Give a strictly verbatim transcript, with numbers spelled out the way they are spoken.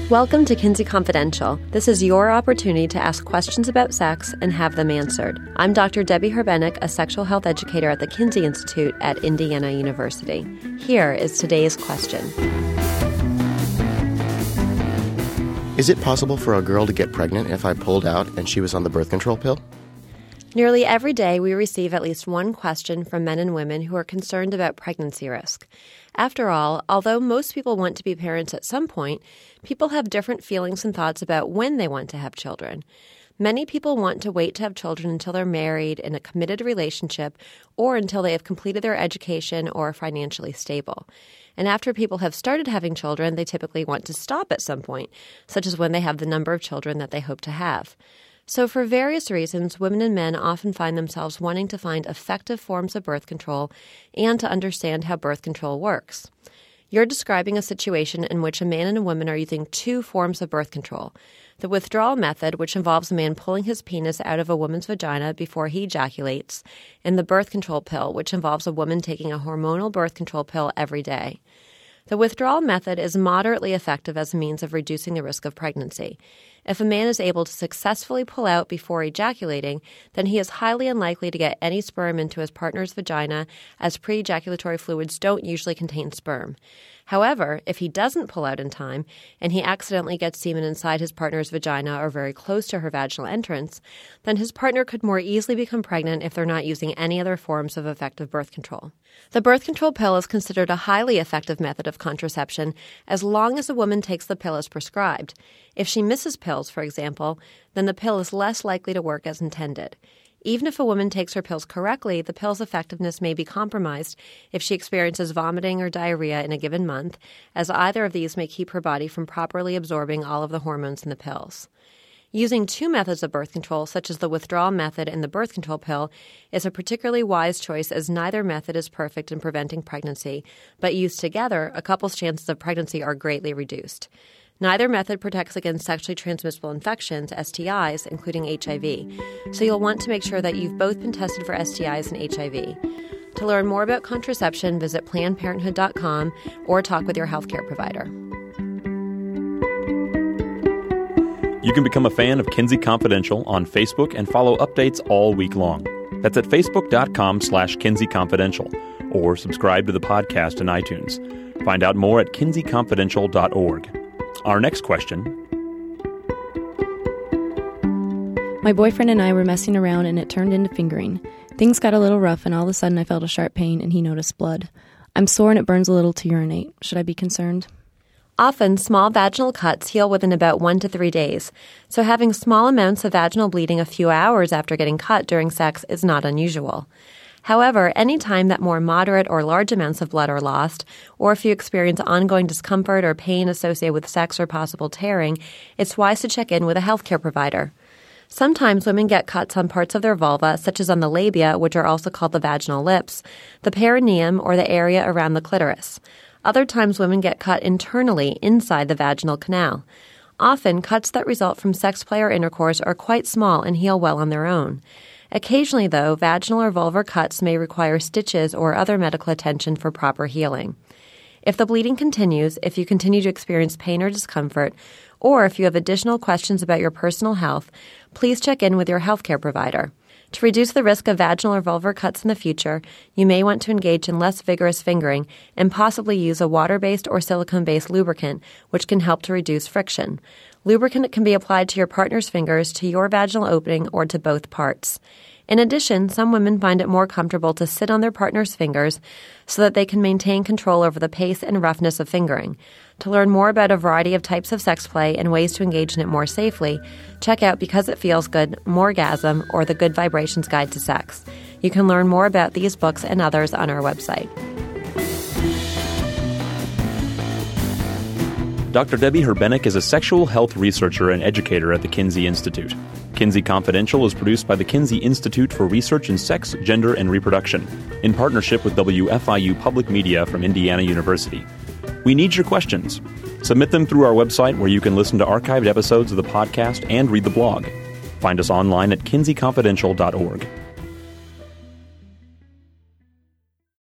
Welcome to Kinsey Confidential. This is your opportunity to ask questions about sex and have them answered. I'm Doctor Debbie Herbenek, a sexual health educator at the Kinsey Institute at Indiana University. Here is today's question. Is it possible for a girl to get pregnant if I pulled out and she was on the birth control pill? Nearly every day, we receive at least one question from men and women who are concerned about pregnancy risk. After all, although most people want to be parents at some point, people have different feelings and thoughts about when they want to have children. Many people want to wait to have children until they're married, in a committed relationship, or until they have completed their education or are financially stable. And after people have started having children, they typically want to stop at some point, such as when they have the number of children that they hope to have. So for various reasons, women and men often find themselves wanting to find effective forms of birth control and to understand how birth control works. You're describing a situation in which a man and a woman are using two forms of birth control. The withdrawal method, which involves a man pulling his penis out of a woman's vagina before he ejaculates, and the birth control pill, which involves a woman taking a hormonal birth control pill every day. The withdrawal method is moderately effective as a means of reducing the risk of pregnancy. If a man is able to successfully pull out before ejaculating, then he is highly unlikely to get any sperm into his partner's vagina, as pre-ejaculatory fluids don't usually contain sperm. However, if he doesn't pull out in time and he accidentally gets semen inside his partner's vagina or very close to her vaginal entrance, then his partner could more easily become pregnant if they're not using any other forms of effective birth control. The birth control pill is considered a highly effective method of contraception as long as a woman takes the pill as prescribed. If she misses pills, for example, then the pill is less likely to work as intended. Even if a woman takes her pills correctly, the pill's effectiveness may be compromised if she experiences vomiting or diarrhea in a given month, as either of these may keep her body from properly absorbing all of the hormones in the pills. Using two methods of birth control, such as the withdrawal method and the birth control pill, is a particularly wise choice as neither method is perfect in preventing pregnancy, but used together, a couple's chances of pregnancy are greatly reduced. Neither method protects against sexually transmissible infections, S T Is, including H I V, so you'll want to make sure that you've both been tested for S T Is and H I V. To learn more about contraception, visit Planned Parenthood dot com or talk with your healthcare provider. You can become a fan of Kinsey Confidential on Facebook and follow updates all week long. That's at facebook.com slash Kinsey Confidential, or subscribe to the podcast in iTunes. Find out more at kinsey confidential dot org. Our next question. My boyfriend and I were messing around and it turned into fingering. Things got a little rough and all of a sudden I felt a sharp pain and he noticed blood. I'm sore and it burns a little to urinate. Should I be concerned? Often, small vaginal cuts heal within about one to three days, so having small amounts of vaginal bleeding a few hours after getting cut during sex is not unusual. However, any time that more moderate or large amounts of blood are lost, or if you experience ongoing discomfort or pain associated with sex or possible tearing, it's wise to check in with a healthcare provider. Sometimes women get cuts on parts of their vulva, such as on the labia, which are also called the vaginal lips, the perineum, or the area around the clitoris. Other times women get cut internally inside the vaginal canal. Often, cuts that result from sex play or intercourse are quite small and heal well on their own. Occasionally, though, vaginal or vulvar cuts may require stitches or other medical attention for proper healing. If the bleeding continues, if you continue to experience pain or discomfort, or if you have additional questions about your personal health, please check in with your healthcare provider. To reduce the risk of vaginal or vulvar cuts in the future, you may want to engage in less vigorous fingering and possibly use a water-based or silicone-based lubricant, which can help to reduce friction. Lubricant can be applied to your partner's fingers, to your vaginal opening, or to both parts. In addition, some women find it more comfortable to sit on their partner's fingers so that they can maintain control over the pace and roughness of fingering. To learn more about a variety of types of sex play and ways to engage in it more safely, check out Because It Feels Good, Moregasm, or The Good Vibrations Guide to Sex. You can learn more about these books and others on our website. Doctor Debbie Herbenek is a sexual health researcher and educator at the Kinsey Institute. Kinsey Confidential is produced by the Kinsey Institute for Research in Sex, Gender, and Reproduction, in partnership with W F I U Public Media from Indiana University. We need your questions. Submit them through our website, where you can listen to archived episodes of the podcast and read the blog. Find us online at kinsey confidential dot org.